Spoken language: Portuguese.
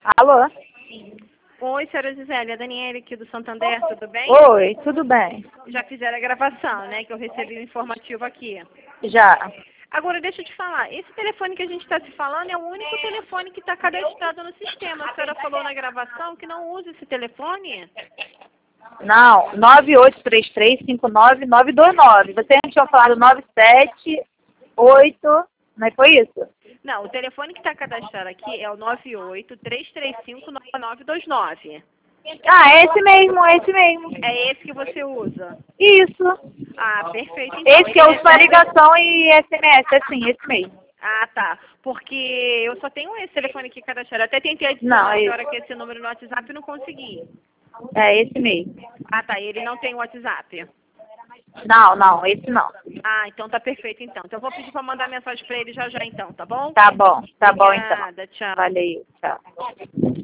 Alô? Oi, senhora Gisele, a Daniela aqui do Santander, tudo bem? Oi, tudo bem? Já fizeram a gravação, né? Que eu recebi o informativo aqui. Já. Agora, deixa eu te falar. Esse telefone que a gente está se falando é o único telefone que está cadastrado no sistema. A senhora falou na gravação que não usa esse telefone? Não, 9833599929. Você antes tinha falado 978, não é, foi isso? Não, o telefone que está cadastrado aqui é o 983359929. Ah, é esse mesmo, é esse mesmo. É esse que você usa? Isso. Ah, perfeito. Então, Esse que eu uso para ligação e SMS, assim, esse mesmo. Ah, tá. Porque eu só tenho esse telefone aqui cadastrado. Até tentei Não, adicionar é a isso. senhora aqui esse número no WhatsApp e não consegui. É esse mesmo. Ah, tá. Ele não tem WhatsApp. Não, esse não. Ah, então tá perfeito então. Então eu vou pedir pra mandar mensagem pra ele já já então, tá bom? Tá bom então. Obrigada, tchau. Valeu, tchau.